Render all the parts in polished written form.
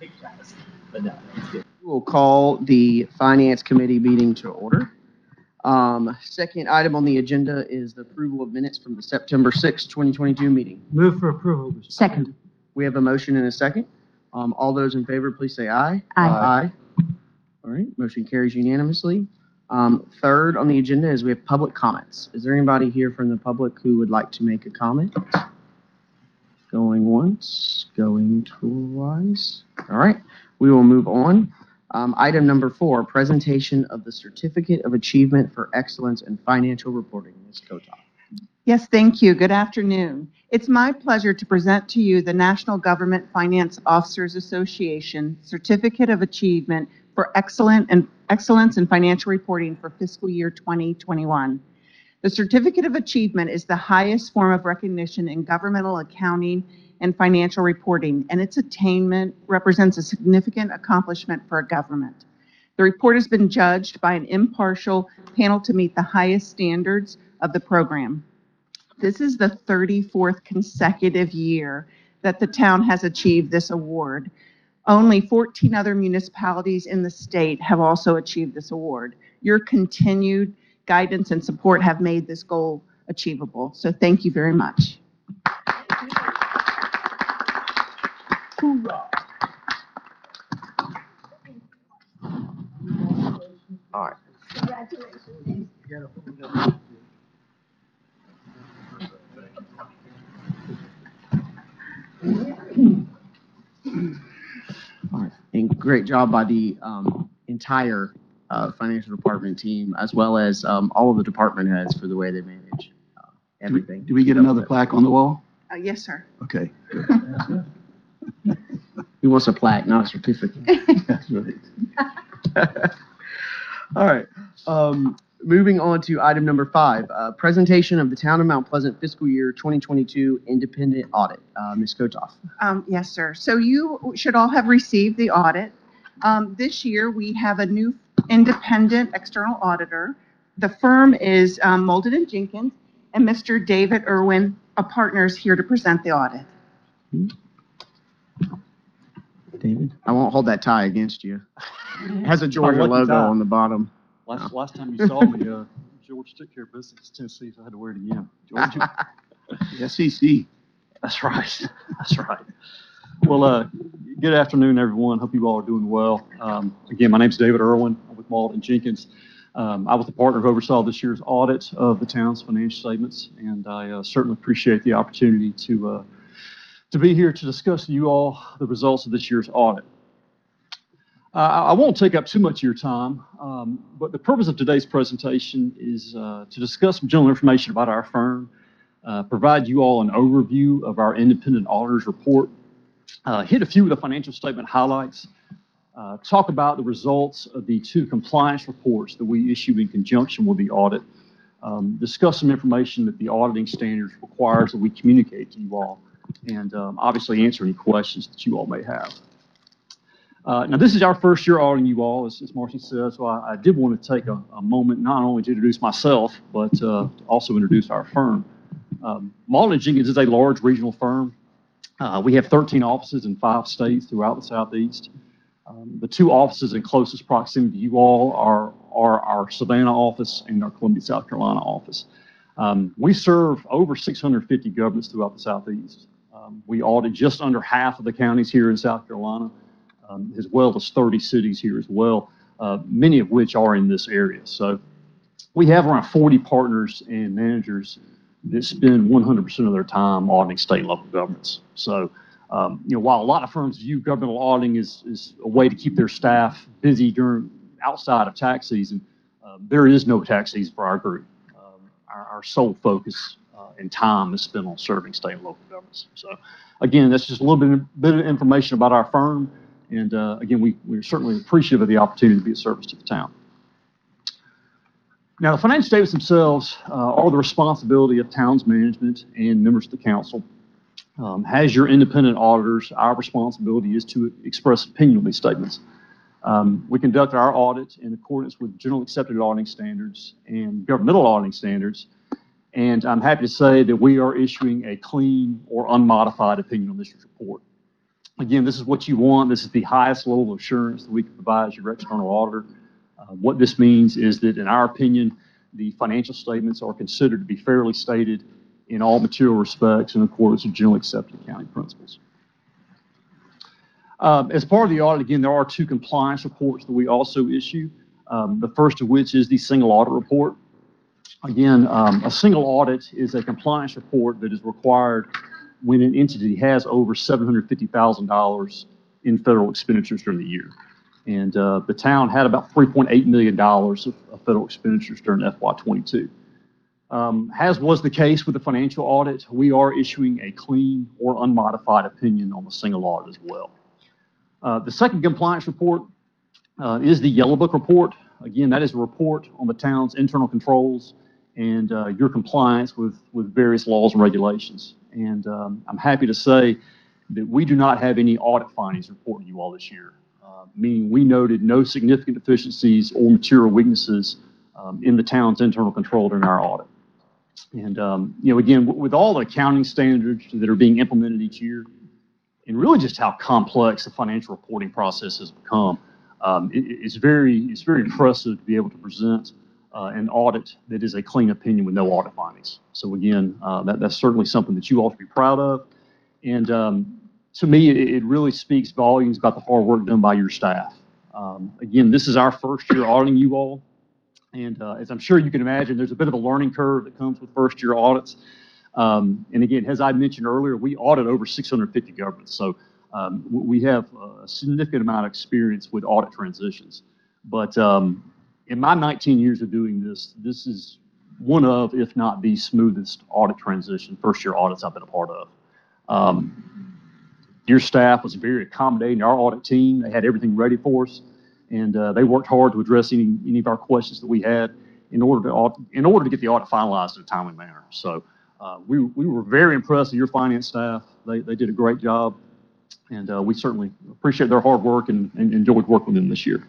But no, it's good. We'll call the Finance Committee meeting to order. Second item on the agenda is the approval of minutes from the September 6, 2022 meeting. Move for approval. Mr. Second. We have a motion and a second. All those in favor, please say aye. Aye. All right, motion carries unanimously. Third on the agenda is we have public comments. Is there anybody here from the public who would like to make a comment? Going once, going twice. All right, we will move on. Item number 4, presentation of the Certificate of Achievement for Excellence in Financial Reporting. Ms. Kotoff. Yes, thank you. Good afternoon. It's my pleasure to present to you the National Government Finance Officers Association Certificate of Achievement for Excellence in Financial Reporting for fiscal year 2021. The Certificate of Achievement is the highest form of recognition in governmental accounting and financial reporting, and its attainment represents a significant accomplishment for a government. The report has been judged by an impartial panel to meet the highest standards of the program. This is the 34th consecutive year that the town has achieved this award. Only 14 other municipalities in the state have also achieved this award. Your continued guidance and support have made this goal achievable. So thank you very much. All right. Congratulations. All right. And great job by the entire financial department team, as well as all of the department heads for the way they manage everything. Do we get another plaque on the wall? Yes, sir. Okay. Who wants a plaque, not a certificate? That's right. All right. Moving on to item number 5, presentation of the Town of Mount Pleasant fiscal year 2022 independent audit. Ms. Kotoff. Yes, sir. So you should all have received the audit. This year, we have a new independent external auditor. The firm is Moulden & Jenkins, and Mr. David Irwin, a partner, is here to present the audit. David? I won't hold that tie against you. It has a Georgia logo on the bottom. Last time you saw me, George took care of business in Tennessee, so I had to wear it again. George, The SEC. that's right. That's right. Well, good afternoon, everyone. Hope you all are doing well. Again, my name's David Irwin. I'm with Moulden & Jenkins. I was the partner who oversaw this year's audit of the town's financial statements, and I certainly appreciate the opportunity to be here to discuss with you all the results of this year's audit. I won't take up too much of your time, but the purpose of today's presentation is to discuss some general information about our firm, provide you all an overview of our independent auditor's report, hit a few of the financial statement highlights, talk about the results of the 2 compliance reports that we issued in conjunction with the audit, discuss some information that the auditing standards requires that we communicate to you all, and obviously answer any questions that you all may have. Now, this is our first year auditing you all, as Marcy said, so I did want to take a moment not only to introduce myself, but to also introduce our firm. Moulden & Jenkins is a large regional firm. We have 13 offices in 5 states throughout the Southeast. The 2 offices in closest proximity to you all are our Savannah office and our Columbia, South Carolina office. We serve over 650 governments throughout the Southeast. We audit just under half of the counties here in South Carolina, as well as 30 cities here as well, many of which are in this area. So we have around 40 partners and managers that spend 100% of their time auditing state and local governments. So, while a lot of firms view governmental auditing as a way to keep their staff busy outside of tax season, there is no tax season for our group. Our sole focus and time is spent on serving state and local governments. So, again, that's just a little bit of information about our firm. And again, we're certainly appreciative of the opportunity to be of service to the town. Now, the financial statements themselves are the responsibility of town's management and members of the council. As your independent auditors, our responsibility is to express opinion on these statements. We conduct our audit in accordance with generally accepted auditing standards and governmental auditing standards. And I'm happy to say that we are issuing a clean or unmodified opinion on this report. Again, this is what you want. This is the highest level of assurance that we can provide as your external auditor. What this means is that, in our opinion, the financial statements are considered to be fairly stated in all material respects in accordance with generally accepted accounting principles. As part of the audit, again, there are 2 compliance reports that we also issue. The first of which is the single audit report. Again, a single audit is a compliance report that is required when an entity has over $750,000 in federal expenditures during the year. And the town had about $3.8 million of federal expenditures during FY22. As was the case with the financial audit, we are issuing a clean or unmodified opinion on the single audit as well. The second compliance report is the Yellow Book report. Again, that is a report on the town's internal controls and your compliance with various laws and regulations. And I'm happy to say that we do not have any audit findings reported to you all this year, meaning we noted no significant deficiencies or material weaknesses in the town's internal control during our audit. And, again, with all the accounting standards that are being implemented each year, and really just how complex the financial reporting process has become, it's very impressive to be able to present an audit that is a clean opinion with no audit findings. So again, that's certainly something that you all should be proud of. And to me, it really speaks volumes about the hard work done by your staff. Again, this is our first year auditing you all. And as I'm sure you can imagine, there's a bit of a learning curve that comes with first year audits. And again, as I mentioned earlier, we audit over 650 governments. So we have a significant amount of experience with audit transitions. But in my 19 years of doing this, this is one of, if not the smoothest audit transition, first year audits I've been a part of. Your staff was very accommodating. Our audit team, they had everything ready for us. And they worked hard to address any of our questions that we had in order to get the audit finalized in a timely manner. So we were very impressed with your finance staff. They did a great job, and we certainly appreciate their hard work and enjoyed working with them this year.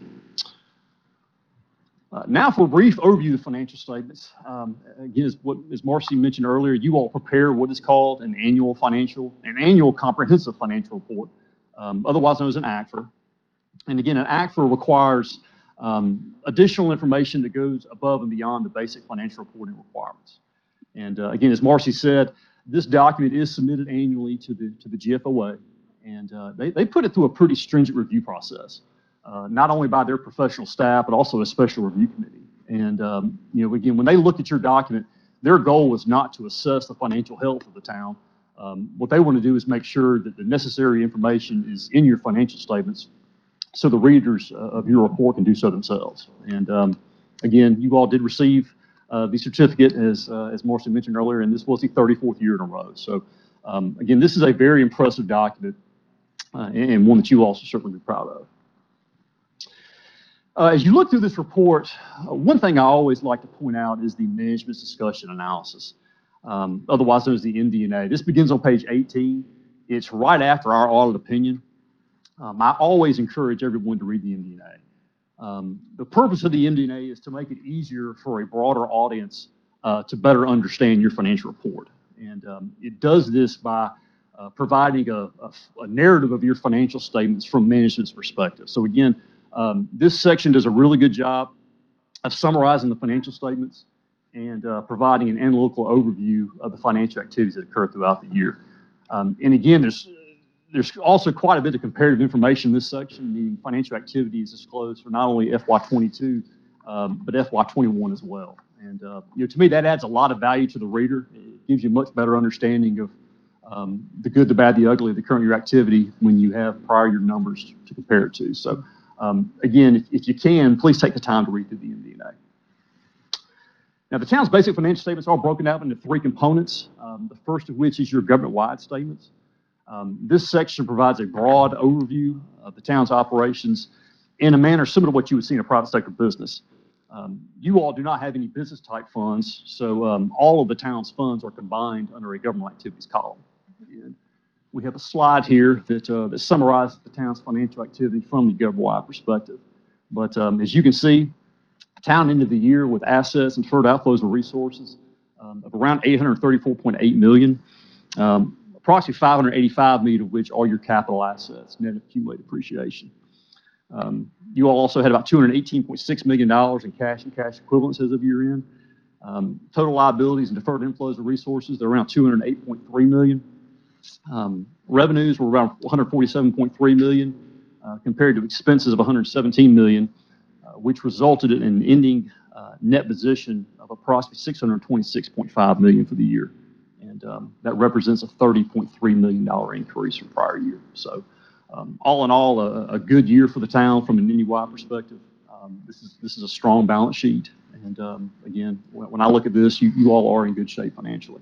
Now for a brief overview of the financial statements. Again, as Marcy mentioned earlier, you all prepare what is called an annual comprehensive financial report, otherwise known as an ACFR. And again, an ACFR requires additional information that goes above and beyond the basic financial reporting requirements. And again, as Marcy said, this document is submitted annually to the GFOA, and they put it through a pretty stringent review process, not only by their professional staff, but also a special review committee. And again, when they look at your document, their goal is not to assess the financial health of the town. What they want to do is make sure that the necessary information is in your financial statements, so the readers of your report can do so themselves. And again, you all did receive the certificate, as Marcy mentioned earlier, and this was the 34th year in a row. So again, this is a very impressive document and one that you all should certainly be proud of. As you look through this report, one thing I always like to point out is the management's discussion analysis, otherwise known as the MD&A. This begins on page 18. It's right after our audit opinion. I always encourage everyone to read the MD&A. The purpose of the MD&A is to make it easier for a broader audience to better understand your financial report. And it does this by providing a narrative of your financial statements from management's perspective. So again, this section does a really good job of summarizing the financial statements and providing an analytical overview of the financial activities that occur throughout the year. And again, there's also quite a bit of comparative information in this section, meaning financial activities disclosed for not only FY22, but FY21 as well. And to me, that adds a lot of value to the reader. It gives you a much better understanding of the good, the bad, the ugly of the current year activity when you have prior year numbers to compare it to. So again, if you can, please take the time to read through the MD&A. Now, the town's basic financial statements are broken out into 3 components, the first of which is your government-wide statements. This section provides a broad overview of the town's operations in a manner similar to what you would see in a private sector business. You all do not have any business type funds, so all of the town's funds are combined under a government activities column. And we have a slide here that summarizes the town's financial activity from the government-wide perspective. But as you can see, the town ended the year with assets and deferred outflows of resources of around $834.8 million. approximately $585 million of which are your capital assets, net of accumulated depreciation. You all also had about $218.6 million in cash and cash equivalents as of year end. Total liabilities and deferred inflows of resources, they're around $208.3 million. Revenues were around $147.3 million compared to expenses of $117 million, which resulted in an ending net position of approximately $626.5 million for the year. And that represents a $30.3 million increase from prior year. So all in all, a good year for the town from an NEY perspective. This is a strong balance sheet. And again, when I look at this, you all are in good shape financially.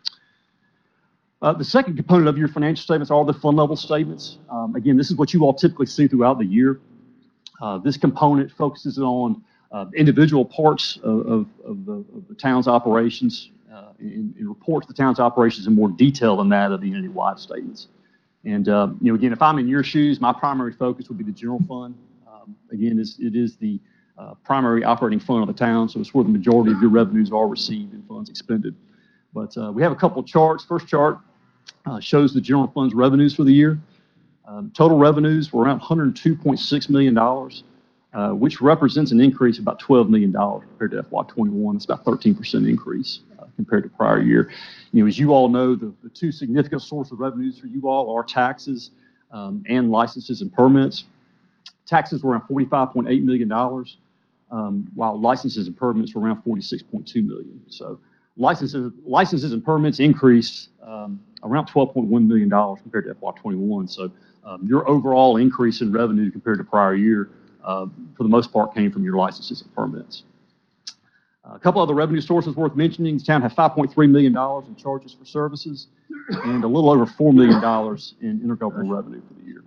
The second component of your financial statements are the fund level statements. Again, this is what you all typically see throughout the year. This component focuses on individual parts of the town's operations and reports the town's operations in more detail than that of the entity-wide statements. And again, if I'm in your shoes, my primary focus would be the general fund. Again, it is the primary operating fund of the town, so it's where the majority of your revenues are received and funds expended. But we have a couple of charts. First chart shows the general fund's revenues for the year. Total revenues were around $102.6 million, which represents an increase of about $12 million compared to FY21. It's about a 13% increase compared to prior year. As you all know, the two significant sources of revenues for you all are taxes and licenses and permits. Taxes were around $45.8 million, while licenses and permits were around $46.2 million. So licenses and permits increased around $12.1 million compared to FY21. So your overall increase in revenue compared to prior year, for the most part, came from your licenses and permits. A couple other revenue sources worth mentioning. The town had $5.3 million in charges for services and a little over $4 million in intergovernmental revenue for the year.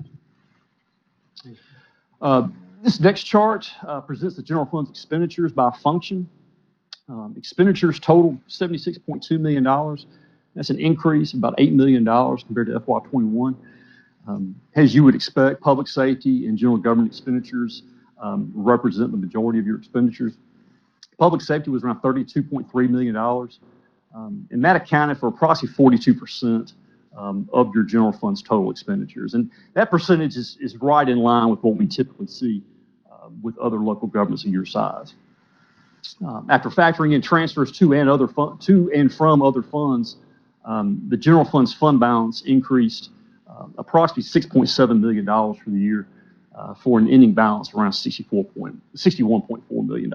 This next chart presents the general fund's expenditures by function. Expenditures total $76.2 million. That's an increase of about $8 million compared to FY21. As you would expect, public safety and general government expenditures represent the majority of your expenditures. Public safety was around $32.3 million, and that accounted for approximately 42% of your general fund's total expenditures. And that percentage is right in line with what we typically see with other local governments of your size. After factoring in transfers to and from other funds, the general fund's fund balance increased approximately $6.7 million for the year for an ending balance of around $61.4 million.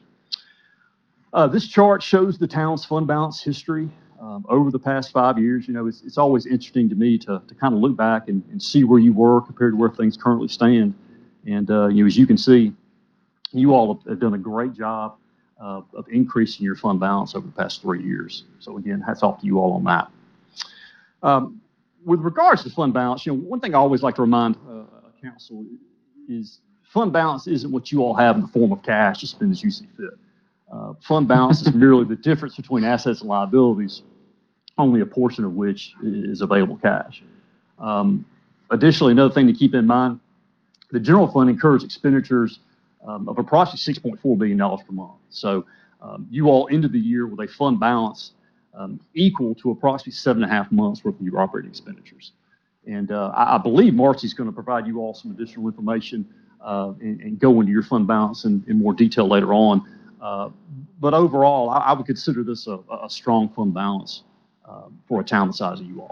This chart shows the town's fund balance history over the past 5 years. It's always interesting to me to kind of look back and see where you were compared to where things currently stand. And as you can see, you all have done a great job of increasing your fund balance over the past 3 years. So again, hats off to you all on that. With regards to fund balance, one thing I always like to remind council is fund balance isn't what you all have in the form of cash to spend as you see fit. Fund balance is merely the difference between assets and liabilities, only a portion of which is available cash. Additionally, another thing to keep in mind, the general fund incurs expenditures of approximately $6.4 billion per month. So you all ended the year with a fund balance equal to approximately 7.5 months worth of your operating expenditures. And I believe Marcy's going to provide you all some additional information and go into your fund balance in more detail later on. But overall, I would consider this a strong fund balance for a town the size of you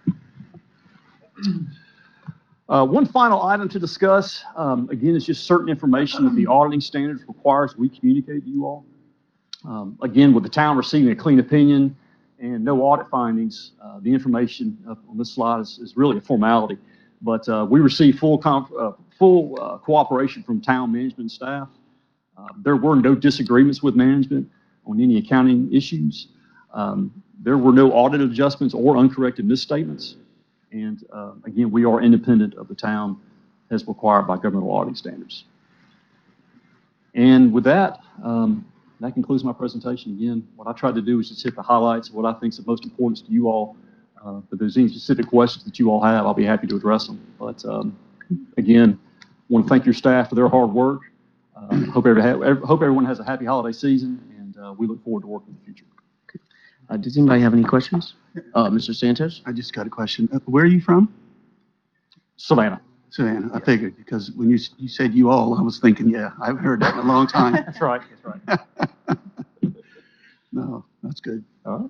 all. One final item to discuss, again, is just certain information that the auditing standards requires we communicate to you all. Again, with the town receiving a clean opinion and no audit findings, the information on this slide is really a formality. But we received full cooperation from town management staff. There were no disagreements with management on any accounting issues. There were no audit adjustments or uncorrected misstatements. And again, we are independent of the town as required by governmental auditing standards. And with that, that concludes my presentation. Again, what I tried to do is just hit the highlights of what I think is of most importance to you all. If there's any specific questions that you all have, I'll be happy to address them. But again, I want to thank your staff for their hard work. Hope everyone has a happy holiday season, and we look forward to working in the future. Does anybody have any questions? Mr. Santos? I just got a question. Where are you from? Savannah. Savannah. I figured because when you said you all, I was thinking, yeah, I haven't heard that in a long time. That's right. That's right. No, that's good. All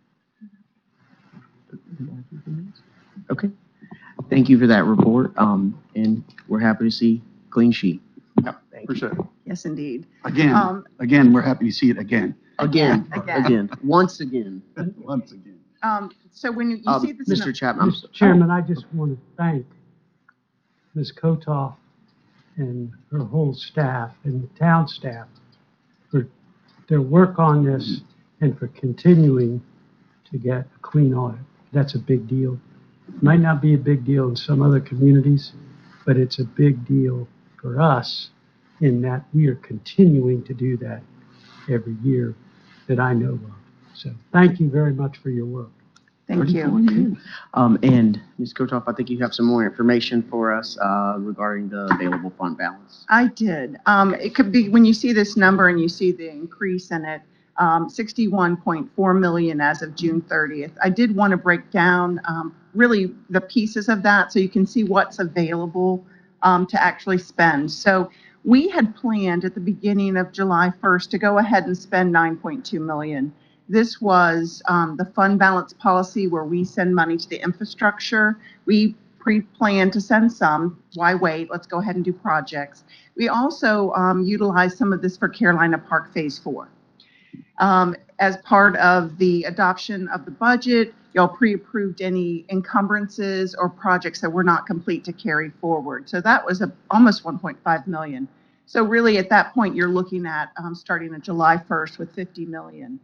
right. Okay. Thank you for that report. And we're happy to see clean sheet. Yep, Thank you. Appreciate it. Yes, indeed. Again, we're happy to see it again. Again, Again. again, once again. Once again. So when you see this. Mr. Chapman, Mr. Chairman, I just want to thank Ms. Kotoff and her whole staff and the town staff for their work on this and for continuing to get a clean audit. That's a big deal. Might not be a big deal in some other communities, but it's a big deal for us in that we are continuing to do that every year that I know of. So thank you very much for your work. Thank you. And Ms. Kotoff, I think you have some more information for us regarding the available fund balance. I did. It could be, when you see this number and you see the increase in it, 61.4 million as of June 30th. I did want to break down really the pieces of that so you can see what's available to actually spend. So we had planned at the beginning of July 1st to go ahead and spend 9.2 million. This was the fund balance policy where we send money to the infrastructure. We pre-planned to send some. Why wait? Let's go ahead and do projects. We also utilized some of this for Carolina Park Phase 4. As part of the adoption of the budget, y'all pre-approved any encumbrances or projects that were not complete to carry forward. So that was almost 1.5 million. So really at that point, you're looking at starting on July 1st with 50 million.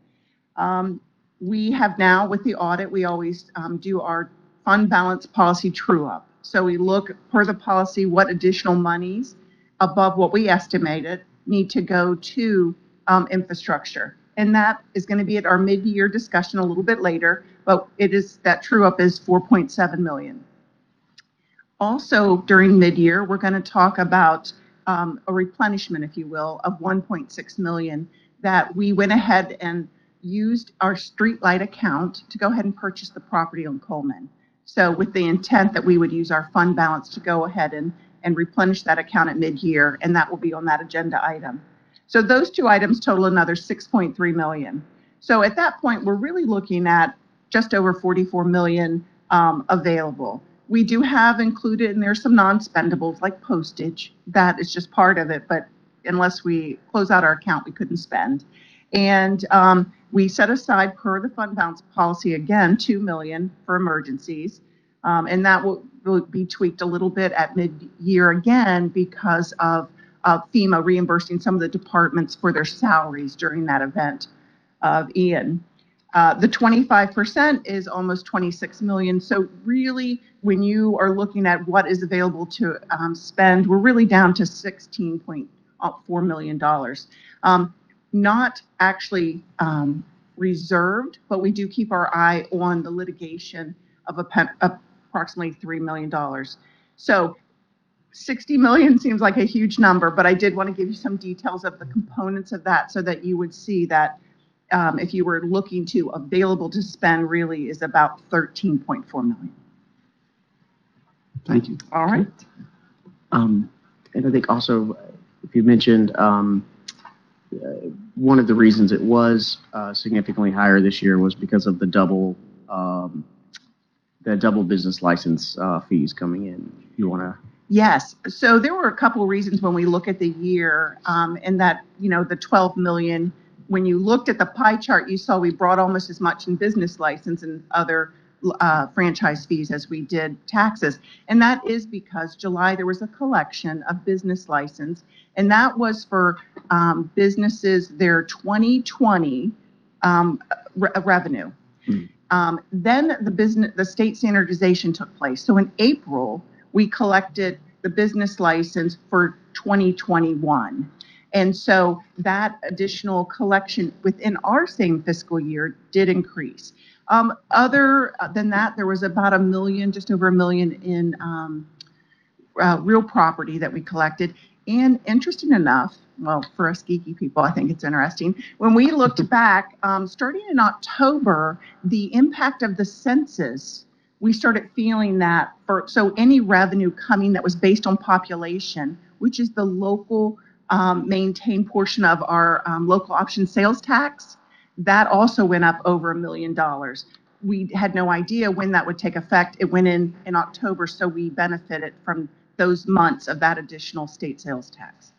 We have now, with the audit, we always do our fund balance policy true up. So we look per the policy what additional monies above what we estimated need to go to infrastructure. And that is going to be at our mid-year discussion a little bit later, but it is, that true up is 4.7 million. Also during mid-year, we're going to talk about a replenishment, if you will, of 1.6 million that we went ahead and used our streetlight account to go ahead and purchase the property on Coleman. So with the intent that we would use our fund balance to go ahead and replenish that account at mid-year, and that will be on that agenda item. So those two items total another 6.3 million. So at that point, we're really looking at just over 44 million available. We do have included, and there's some non-spendables like postage. That is just part of it, but unless we close out our account, we couldn't spend. And we set aside per the fund balance policy, again, 2 million for emergencies. And that will be tweaked a little bit at mid-year again because of FEMA reimbursing some of the departments for their salaries during that event of Ian. The 25% is almost 26 million. So really, when you are looking at what is available to spend, we're really down to $16.4 million. Not actually reserved, but we do keep our eye on the litigation of approximately $3 million. So 60 million seems like a huge number, but I did want to give you some details of the components of that so that you would see that if you were looking to available to spend really is about 13.4 million. Thank you. All right. And I think also, if you mentioned, one of the reasons it was significantly higher this year was because of the double business license fees coming in. You want to? Yes. So there were a couple of reasons when we look at the year and that, the 12 million, when you looked at the pie chart, you saw we brought almost as much in business license and other franchise fees as we did taxes. And that is because July there was a collection of business license, and that was for businesses, their 2020 revenue. Then the state standardization took place. So in April, we collected the business license for 2021. And so that additional collection within our same fiscal year did increase. Other than that, there was about $1 million, just over $1 million in real property that we collected. And interesting enough, well, for us geeky people, I think it's interesting. When we looked back, starting in October, the impact of the census, we started feeling that so any revenue coming that was based on population, which is the local maintained portion of our local option sales tax, that also went up over $1 million. We had no idea when that would take effect. It went in October, so we benefited from those months of that additional state sales tax.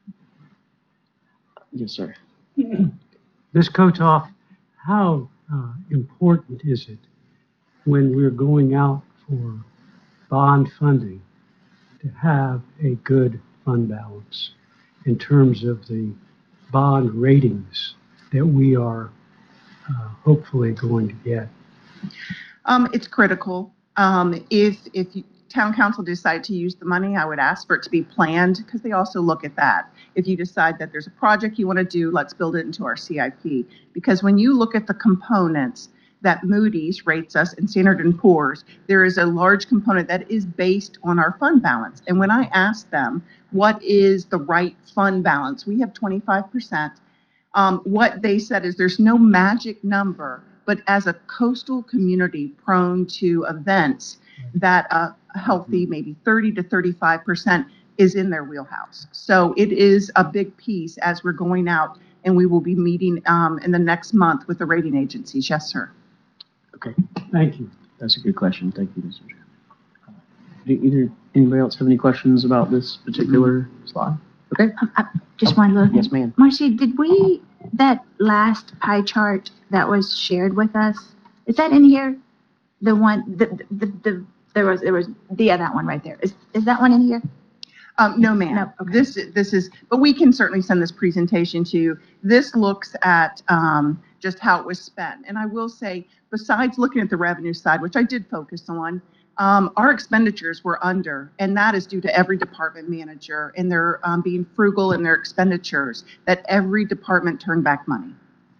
Yes, sir. Ms. Kotoff, how important is it when we're going out for bond funding to have a good fund balance in terms of the bond ratings that we are hopefully going to get? It's critical. If town council decide to use the money, I would ask for it to be planned, because they also look at that. If you decide that there's a project you want to do, let's build it into our CIP. Because when you look at the components that Moody's rates us and Standard & Poor's, there is a large component that is based on our fund balance. And when I asked them, what is the right fund balance? We have 25%. What they said is there's no magic number, but as a coastal community prone to events, that a healthy maybe 30 to 35% is in their wheelhouse. So it is a big piece as we're going out, and we will be meeting in the next month with the rating agencies. Yes, sir. Okay, Thank you. that's a good question. Thank you, Mr. Chairman. Anybody else have any questions about this particular slide? Okay. Just one little thing. Yes, ma'am. Marcy, did that last pie chart that was shared with us, is that in here? The one, there was, that one right there. Is that one in here? No, ma'am. No, okay. This is, but we can certainly send this presentation to you. This looks at just how it was spent. And I will say, besides looking at the revenue side, which I did focus on, our expenditures were under, and that is due to every department manager and they're being frugal in their expenditures, that every department turned back money.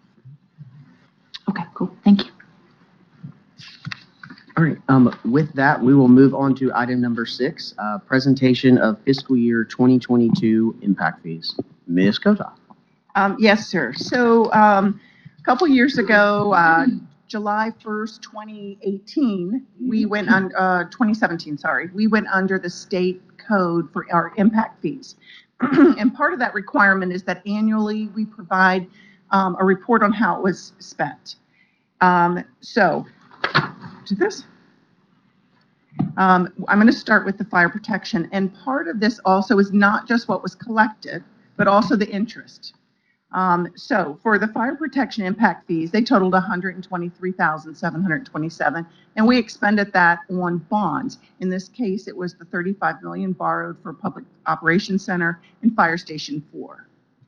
Okay, cool. Thank you. All right, with that, we will move on to item number 6, presentation of fiscal year 2022 impact fees. Ms. Kotoff. Yes, sir. So a couple years ago, July 1st, 2018, we went on 2017, sorry, we went under the state code for our impact fees. And part of that requirement is that annually we provide a report on how it was spent. So, do this. I'm going to start with the fire protection, and part of this also is not just what was collected, but also the interest. So for the fire protection impact fees, they totaled $123,727, and we expended that on bonds. In this case, it was the $35 million borrowed for Public Operations Center and Fire Station 4.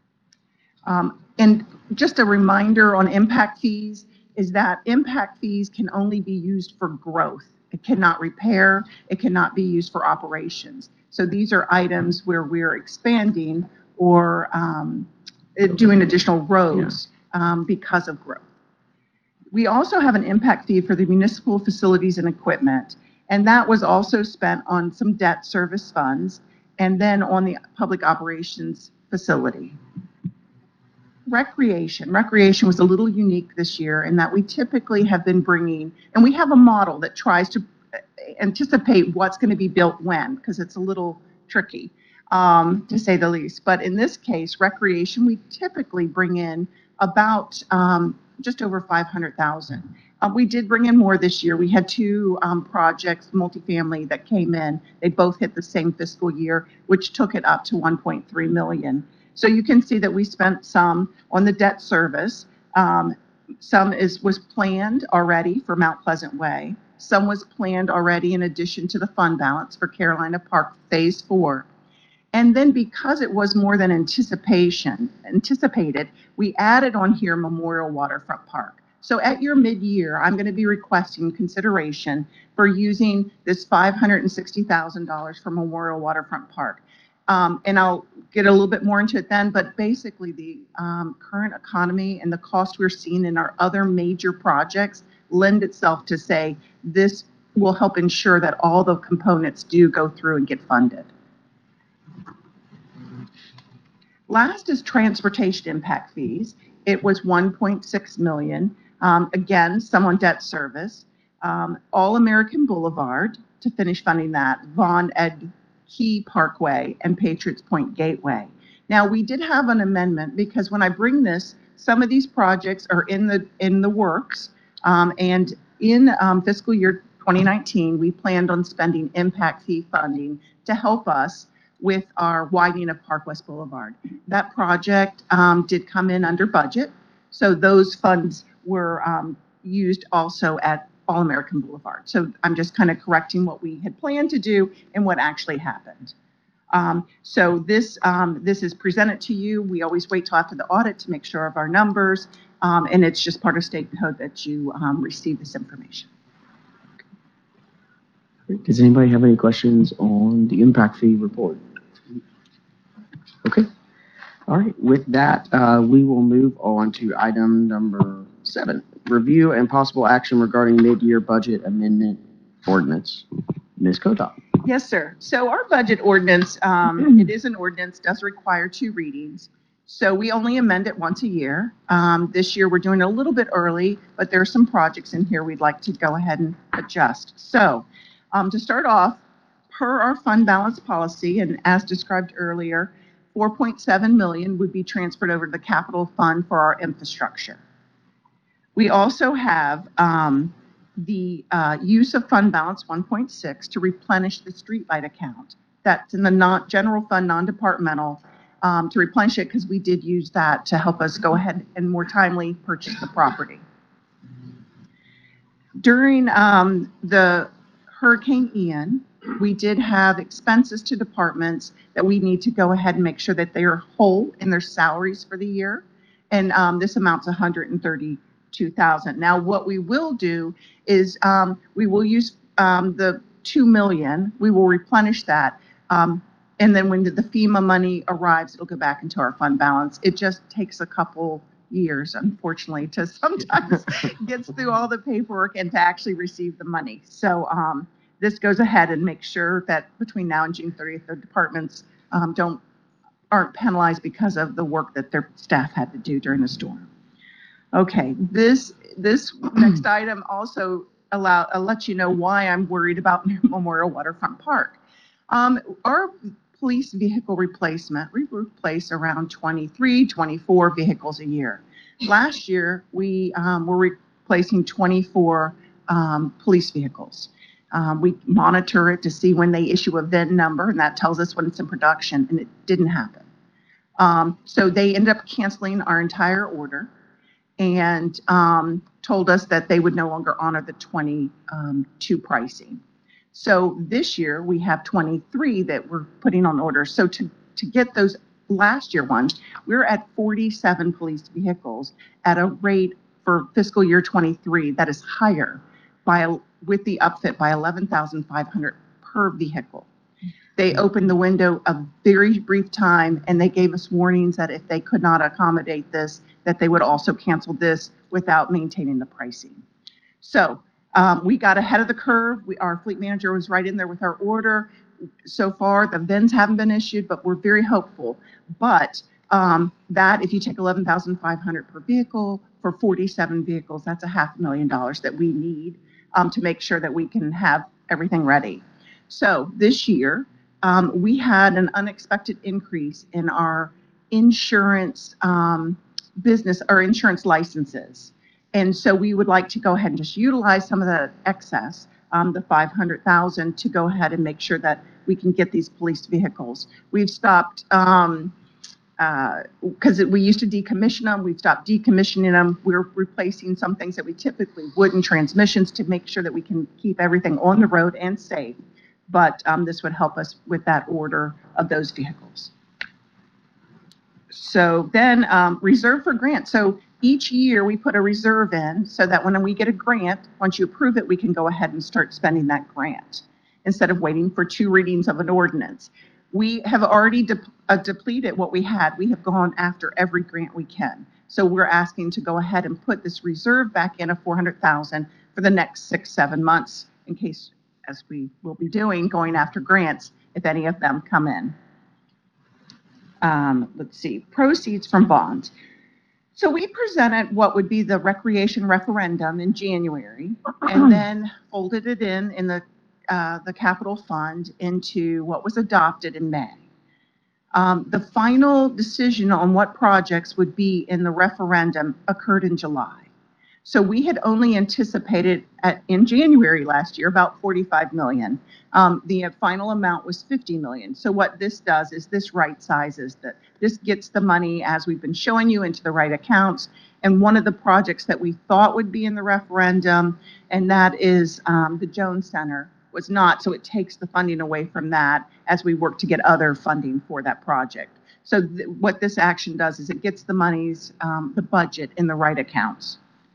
And just a reminder on impact fees is that impact fees can only be used for growth. It cannot repair. It cannot be used for operations. So these are items where we're expanding or doing additional roads because of growth. We also have an impact fee for the municipal facilities and equipment, and that was also spent on some debt service funds and then on the public operations facility. Recreation was a little unique this year in that we typically have been bringing, and we have a model that tries to anticipate what's going to be built when, because it's a little tricky. To say the least. But in this case, recreation, we typically bring in about just over 500,000. We did bring in more this year. We had 2 projects, multifamily, that came in. They both hit the same fiscal year, which took it up to 1.3 million. So you can see that we spent some on the debt service. Some was planned already for Mount Pleasant Way. Some was planned already in addition to the fund balance for Carolina Park Phase 4. And then because it was more than anticipated, we added on here Memorial Waterfront Park. So at your mid-year, I'm going to be requesting consideration for using this $560,000 for Memorial Waterfront Park. And I'll get a little bit more into it then, but basically the current economy and the cost we're seeing in our other major projects lend itself to say this will help ensure that all the components do go through and get funded. Last is transportation impact fees. It was 1.6 million. Again, some on debt service. All American Boulevard to finish funding that, Von Ed Key Parkway and Patriots Point Gateway. Now, we did have an amendment because when I bring this, some of these projects are in the works, and in fiscal year 2019, we planned on spending impact fee funding to help us with our widening of Park West Boulevard. That project did come in under budget, so those funds were used also at All American Boulevard. So I'm just kind of correcting what we had planned to do and what actually happened. So this is presented to you. We always wait till after the audit to make sure of our numbers, and it's just part of state code that you receive this information. Does anybody have any questions on the impact fee report? Okay. All right. With that, we will move on to item number 7, review and possible action regarding mid-year budget amendment ordinance. Ms. Kotop. Yes, sir. So our budget ordinance, it is an ordinance, does require 2 readings. So we only amend it once a year. This year we're doing it a little bit early, but there are some projects in here we'd like to go ahead and adjust. So to start off, per our fund balance policy, and as described earlier, 4.7 million would be transferred over to the capital fund for our infrastructure. We also have the use of fund balance 1.6 to replenish the streetlight account. That's in the general fund, non-departmental, to replenish it because we did use that to help us go ahead and more timely purchase the property. During the Hurricane Ian, we did have expenses to departments that we need to go ahead and make sure that they are whole in their salaries for the year. And this amounts to $132,000. Now, what we will do is we will use the $2 million. We will replenish that. And then when the FEMA money arrives, it'll go back into our fund balance. It just takes a couple years, unfortunately, to sometimes get through all the paperwork and to actually receive the money. So this goes ahead and makes sure that between now and June 30th, the departments aren't penalized because of the work that their staff had to do during the storm. Okay, this next item also lets you know why I'm worried about Memorial Waterfront Park. Our police vehicle replacement, we replace around 23, 24 vehicles a year. Last year, we were replacing 24 police vehicles. We monitor it to see when they issue a VIN number, and that tells us when it's in production, and it didn't happen. So they ended up canceling our entire order and told us that they would no longer honor the 22 pricing. So this year we have 23 that we're putting on order. So to get those last year ones, we're at 47 police vehicles at a rate for fiscal year 23 that is higher with the upfit by $11,500 per vehicle. They opened the window a very brief time, and they gave us warnings that if they could not accommodate this, that they would also cancel this without maintaining the pricing. So we got ahead of the curve. Our fleet manager was right in there with our order. So far, the VINs haven't been issued, but we're very hopeful. But that, if you take $11,500 per vehicle for 47 vehicles, that's $500,000 that we need to make sure that we can have everything ready. So this year, we had an unexpected increase in our insurance business, our insurance licenses. And so we would like to go ahead and just utilize some of the excess, the $500,000, to go ahead and make sure that we can get these police vehicles. We've stopped, because we used to decommission them, we've stopped decommissioning them. We're replacing some things that we typically wouldn't, transmissions, to make sure that we can keep everything on the road and safe. But this would help us with that order of those vehicles. So then reserve for grants. So each year we put a reserve in so that when we get a grant, once you approve it, we can go ahead and start spending that grant instead of waiting for 2 readings of an ordinance. We have already depleted what we had. We have gone after every grant we can. So we're asking to go ahead and put this reserve back in of $400,000 for the next 6-7 months in case, as we will be doing, going after grants if any of them come in. let's see, proceeds from bonds. So we presented what would be the recreation referendum in January, and then folded it in the capital fund into what was adopted in May. The final decision on what projects would be in the referendum occurred in July. So we had only anticipated in January last year about 45 million. The final amount was 50 million. So what this does is this right sizes that. This gets the money, as we've been showing you, into the right accounts. And one of the projects that we thought would be in the referendum, and that is the Jones Center, was not. So it takes the funding away from that as we work to get other funding for that project. So what this action does is it gets the monies, the budget, in the right accounts.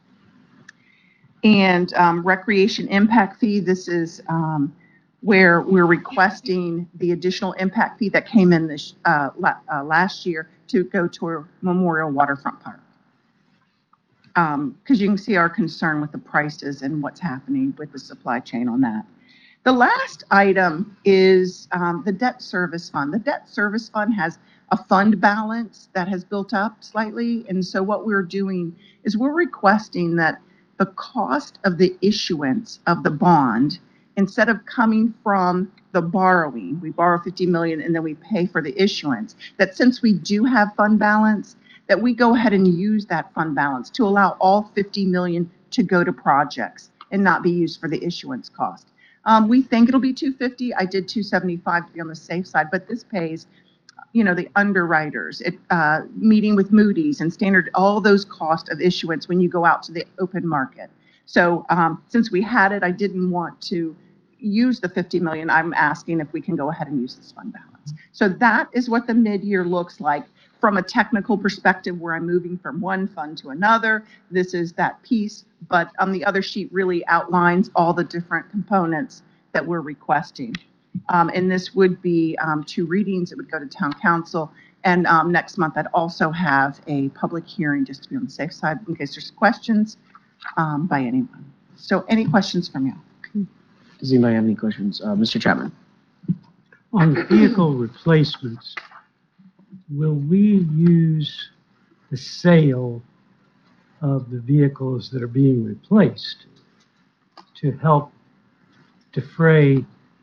And recreation impact fee, this is where we're requesting the additional impact fee that came in this last year to go to Memorial Waterfront Park. Because you can see our concern with the prices and what's happening with the supply chain on that. The last item is the debt service fund. The debt service fund has a fund balance that has built up slightly. And so what we're doing is we're requesting that the cost of the issuance of the bond, instead of coming from the borrowing, we borrow 50 million and then we pay for the issuance, that since we do have fund balance, that we go ahead and use that fund balance to allow all 50 million to go to projects and not be used for the issuance cost. We think it'll be 250. I did 275 to be on the safe side, but this pays, the underwriters, meeting with Moody's and Standard, all those costs of issuance when you go out to the open market. So since we had it, I didn't want to use the 50 million. I'm asking if we can go ahead and use this fund balance. So that is what the mid-year looks like from a technical perspective, where I'm moving from one fund to another. This is that piece, but the other sheet really outlines all the different components that we're requesting. And this would be 2 readings. It would go to town council. And next month, I'd also have a public hearing, just to be on the safe side, in case there's questions by anyone. So any questions from you? Does anybody have any questions? Mr. Chapman? On vehicle replacements, will we use the sale of the vehicles that are being replaced to help defray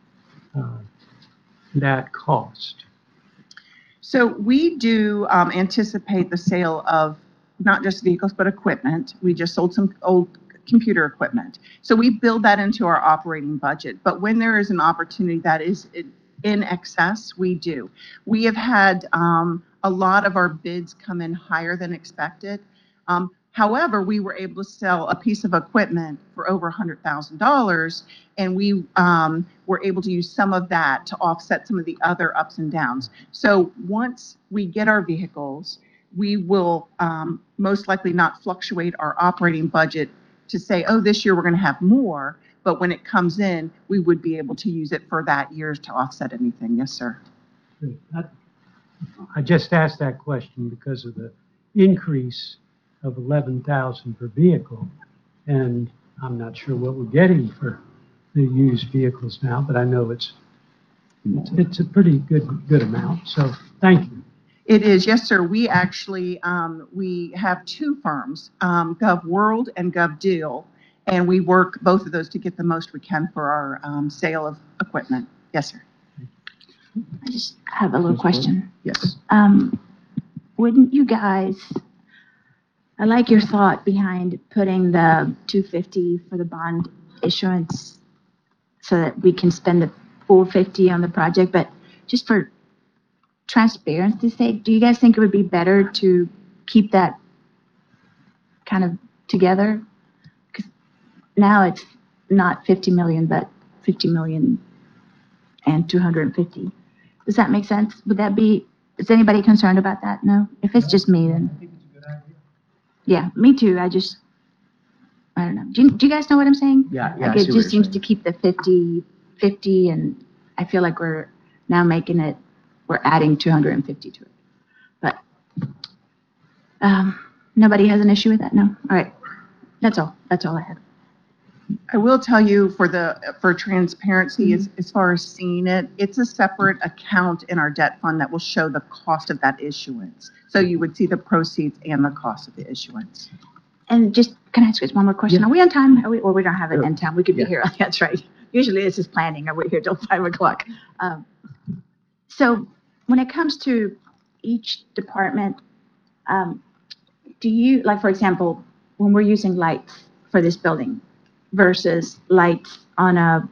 that cost? So we do anticipate the sale of not just vehicles, but equipment. We just sold some old computer equipment. So we build that into our operating budget. But when there is an opportunity that is in excess, we do. We have had a lot of our bids come in higher than expected. However, we were able to sell a piece of equipment for over $100,000, and we were able to use some of that to offset some of the other ups and downs. So once we get our vehicles, we will most likely not fluctuate our operating budget to say, oh, this year we're going to have more, but when it comes in, we would be able to use it for that year to offset anything. Yes, sir. I just asked that question because of the increase of 11,000 per vehicle, and I'm not sure what we're getting for the used vehicles now, but I know it's a pretty good amount. So thank you. It is, yes, sir. We actually we have 2 firms, GovWorld and GovDeal, and we work both of those to get the most we can for our sale of equipment. Yes, sir. I just have a little question. Yes. Wouldn't you guys, I like your thought behind putting the 250 for the bond issuance so that we can spend the full 50 on the project, but just for transparency's sake, do you guys think it would be better to keep that kind of together? Because now it's not 50 million, but 50 million and 250. Does that make sense? Would that be, is anybody concerned about that? No? If it's just me, then. I think it's a good idea. Yeah, me too. I don't know. Do you guys know what I'm saying? Yeah, Like it just seems to keep the 50, and I feel like we're now making it, we're adding 250 to it. But nobody has an issue with that? No? All right. That's all. That's all I have. I will tell you for transparency, as far as seeing it, it's a separate account in our debt fund that will show the cost of that issuance. So you would see the proceeds and the cost of the issuance. And just, can I ask just one more question? Yeah. Are we on time? Or we don't have it in time? We could be Yeah. here. That's right. Usually this is planning. Are we here till 5 o'clock? So when it comes to each department, do you, like, for example, when we're using lights for this building versus lights on a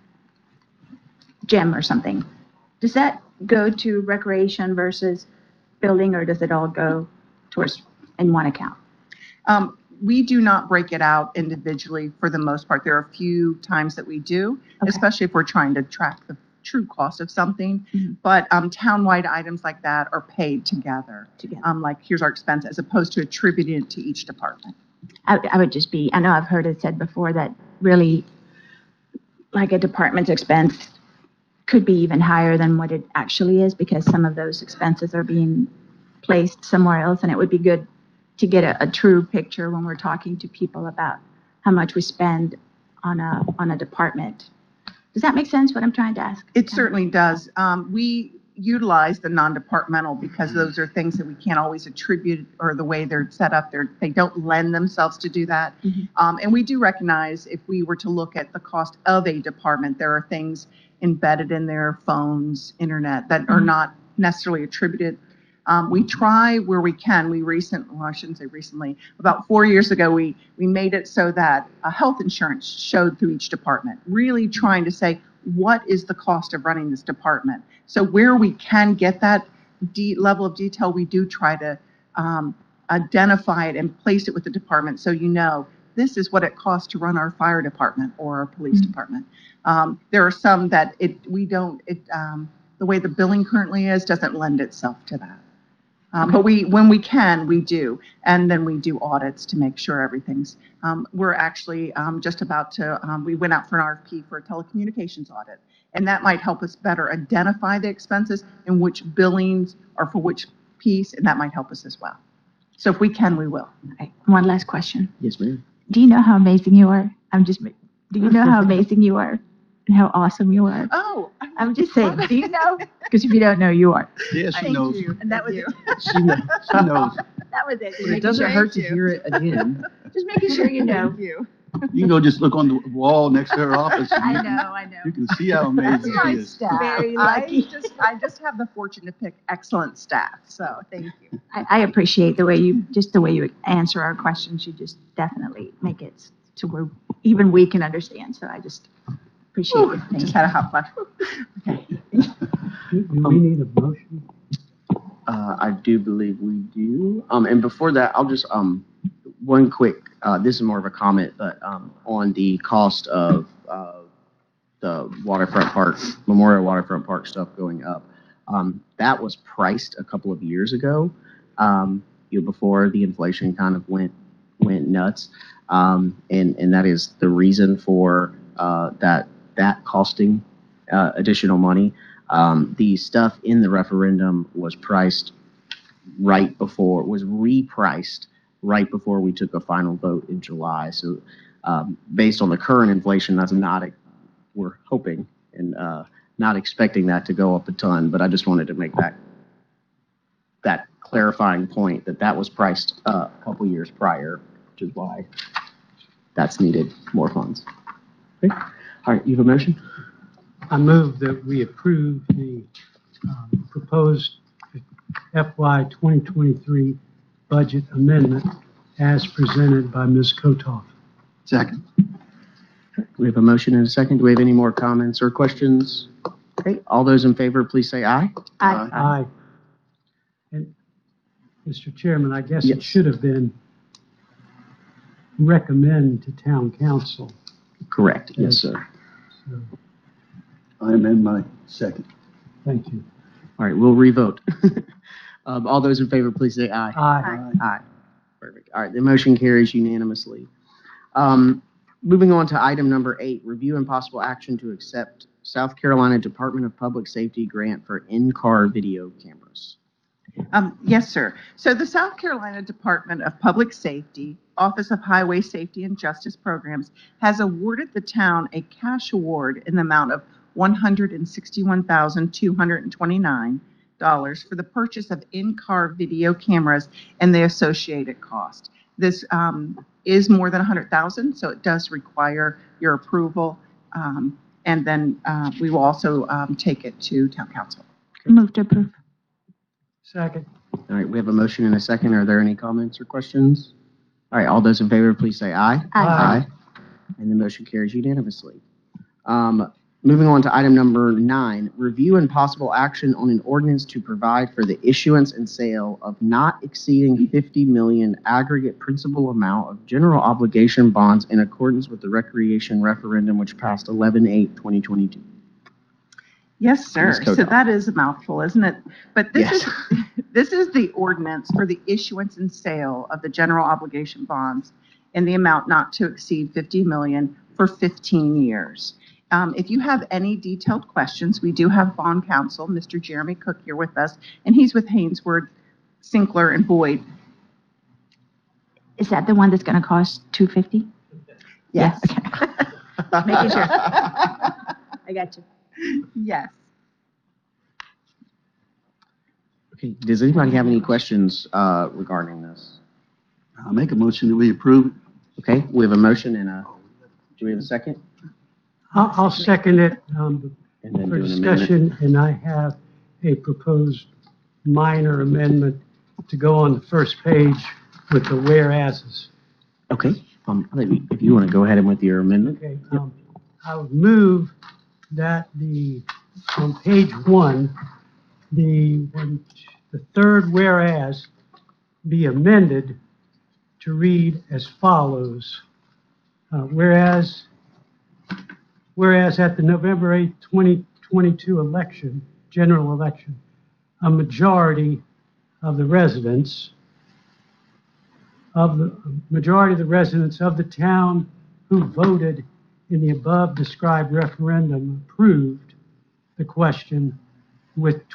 gym or something, does that go to recreation versus building, or does it all go towards in one account? We do not break it out individually for the most part. There are a few times that we do, Okay. especially if we're trying to track the true cost of something. Mhm. But townwide items like that are paid together. Together. Like, here's our expense, as opposed to attributing it to each department. I would just be, I know I've heard it said before that really, like, a department's expense could be even higher than what it actually is because some of those expenses are being placed somewhere else, and it would be good to get a true picture when we're talking to people about how much we spend on a department. Does that make sense, what I'm trying to ask? It certainly does. We utilize the non-departmental because those are things that we can't always attribute, or the way they're set up, they don't lend themselves to do that. Mhm. And we do recognize, if we were to look at the cost of a department, there are things embedded in their phones, internet, that are not necessarily attributed. We try where we can. Well, I shouldn't say recently, about 4 years ago, we made it so that health insurance showed through each department, really trying to say, what is the cost of running this department? So where we can get that level of detail, we do try to identify it and place it with the department, so you know, this is what it costs to run our fire department or our police department. There are some that the way the billing currently is doesn't lend itself to that. But when we can, we do. And then we do audits to make sure everything's, we're actually just about to, we went out for an RFP for a telecommunications audit. And that might help us better identify the expenses and which billings are for which piece, and that might help us as well. So if we can, we will. Okay, one last question. Yes, ma'am. Do you know how amazing you are? Do you know how amazing you are and how awesome you are? Oh, I'm just saying, do you know? Because if you don't know, you are. Yeah, she knows. And that was it. She knows. She knows. That was it. Just But it making doesn't sure- hurt to hear it again. Just making sure you know. Thank you. You can go just look on the wall next to her office. and I you know, I You know. can see how amazing she is. Very lucky. I just have the fortune to pick excellent staff, so thank you. I appreciate the way you answer our questions. You just definitely make it to where even we can understand. So I just appreciate it. Thank Just you. had a hot flash. Okay. Do we need a motion? I do believe we do. And before that, I'll just, one quick, this is more of a comment, but on the cost of the waterfront park, Memorial Waterfront Park stuff going up. That was priced a couple of years ago, before the inflation kind of went nuts. And that is the reason for that costing additional money. The stuff in the referendum was repriced right before we took a final vote in July. So based on the current inflation, we're hoping and not expecting that to go up a ton, but I just wanted to make that clarifying point that was priced a couple years prior, which is why that's needed more funds. Okay. All right, you have a motion? I move that we approve the proposed FY 2023 budget amendment as presented by Ms. Kotoff. Second. We have a motion and a second. Do we have any more comments or questions? Okay, all those in favor, please say aye. Aye. Aye. And, Mr. Chairman, I guess Yes. it should have been recommend to town council. Correct. Yes, sir. So, I amend my second. thank you. All right, we'll revote. All those in favor, please say aye. Aye. Aye. Perfect. All right, the motion carries unanimously. Moving on to item number 8, review and possible action to accept South Carolina Department of Public Safety grant for in-car video cameras. Yes, sir. So the South Carolina Department of Public Safety, Office of Highway Safety and Justice Programs, has awarded the town a cash award in the amount of $161,229 for the purchase of in-car video cameras and the associated cost. This is more than $100,000, so it does require your approval. And then we will also take it to town council. Move to approve. Second. All right, we have a motion and a second. Are there any comments or questions? All right, all those in favor, please say aye. Aye. And the motion carries unanimously. Moving on to item number 9, review and possible action on an ordinance to provide for the issuance and sale of not exceeding 50 million aggregate principal amount of general obligation bonds in accordance with the recreation referendum which passed 11/8/2022. Yes, sir. Ms. Kotoff. So that is a mouthful, isn't it? But this Yes. is this is the ordinance for the issuance and sale of the general obligation bonds in the amount not to exceed 50 million for 15 years. If you have any detailed questions, we do have bond counsel, Mr. Jeremy Cook, here with us, and he's with Hainsworth, Sinkler, and Boyd. Is that the one that's going to cost $250? Yes. Okay. Making sure. I got you. Yes. Okay, does anybody have any questions regarding this? I'll make a motion that we approve. Okay, we have a motion and do we have a second? I'll second it And then for do an amendment. discussion, and I have a proposed minor amendment to go on the first page with the whereases. Okay, I think if you want to go ahead and with your amendment. Okay, I would move that on page 1, the third whereas be amended to read as follows. Whereas at the November 8, 2022 general election, a majority of the residents of the town who voted in the above described referendum approved the question with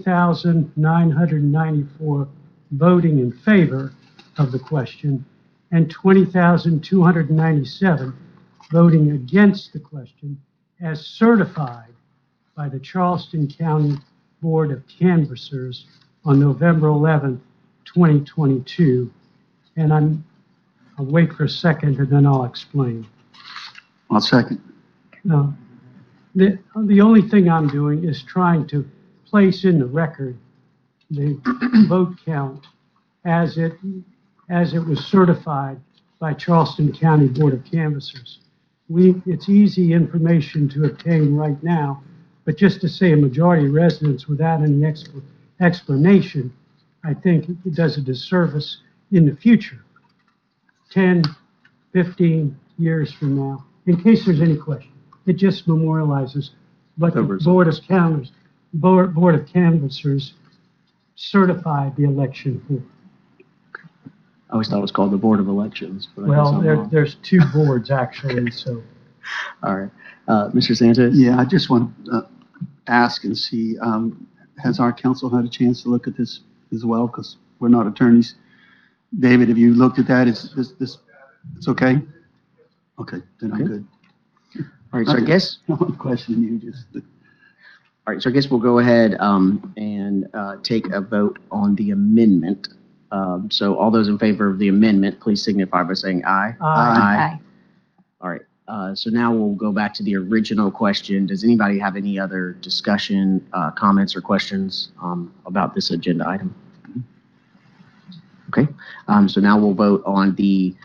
20,994 voting in favor of the question and 20,297 voting against the question as certified by the Charleston County Board of Canvassers on November 11, 2022. And I'll wait for a second and then I'll explain. I'll second. No, the only thing I'm doing is trying to place in the record the vote count as it was certified by Charleston County Board of Canvassers. It's easy information to obtain right now, but just to say a majority of residents without any explanation, I think it does a disservice in the future, 10, 15 years from now, in case there's any question. It just memorializes what the Board of Canvassers certified the election for. I always thought it was called the Board of Elections. But I guess Well, I'm wrong. there's 2 boards actually, so. All right. Mr. Sanchez? Yeah, I just want to ask and see, has our council had a chance to look at this as well? Because we're not attorneys. David, have you looked at that? Is this, it's okay? Okay, then I'm Okay. good. All right, so I guess, I'm questioning you just. all right, so I guess we'll go ahead and take a vote on the amendment. So all those in favor of the amendment, please signify by saying aye. Aye. All right, so now we'll go back to the original question. Does anybody have any other discussion, comments, or questions about this agenda item? Okay, so now we'll vote on the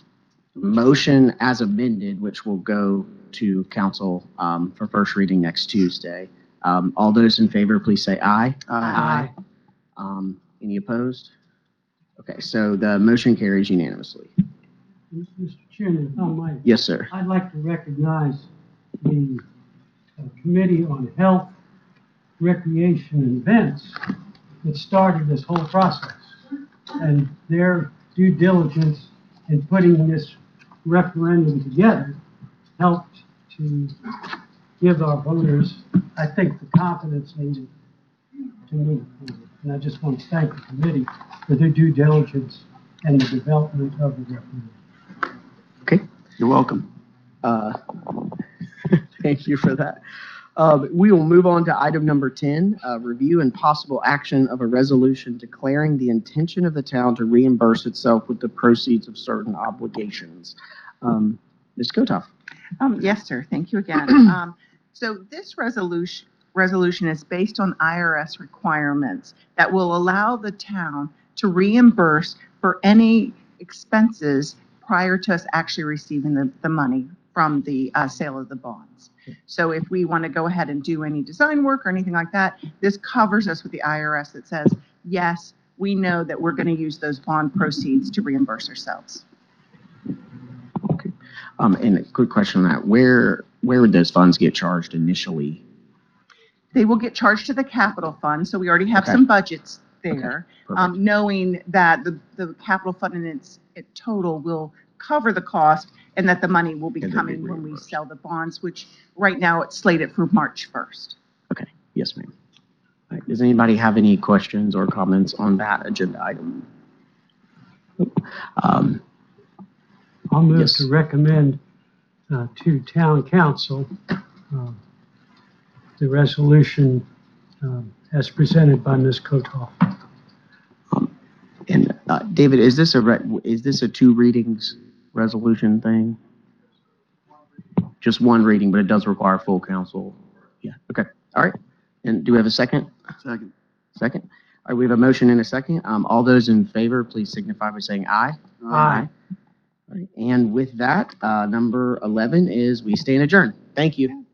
motion as amended, which will go to council for first reading next Tuesday. All those in favor, please say aye. Aye. Any opposed? Okay, so the motion carries unanimously. Mr. Chairman, if I might. Yes, sir. I'd like to recognize the Committee on Health, Recreation, and Events that started this whole process. And their due diligence in putting this referendum together helped to give our voters, I think, the confidence needed to move forward. And I just want to thank the committee for their due diligence and the development of the referendum. Okay. You're welcome. Thank you for that. We will move on to item number 10, review and possible action of a resolution declaring the intention of the town to reimburse itself with the proceeds of certain obligations. Ms. Kotoff. Yes, sir. Thank you again. So this resolution is based on IRS requirements that will allow the town to reimburse for any expenses prior to us actually receiving the money from the sale of the bonds. So if we want to go ahead and do any design work or anything like that, this covers us with the IRS that says, yes, we know that we're going to use those bond proceeds to reimburse ourselves. Okay. And a quick question on that. Where would those funds get charged initially? They will get charged to the capital fund, so we already have Okay. some budgets there, Perfect. knowing that the capital fund in its total will cover the cost and that the money will be And then coming be when we reimbursed. sell the bonds, which right now it's slated for March 1st. Okay. Yes, ma'am. All right. Does anybody have any questions or comments on that agenda item? I'll move Yes. to recommend to town council the resolution as presented by Ms. Kotoff. And David, is this a two readings resolution thing? Just one reading, but it does require full council. Yeah. Okay. All right. And do we have a second? Second. Second. All right. We have a motion and a second. All those in favor, please signify by saying aye. Aye. All right. And with that, number 11 is we stand adjourned. Thank you.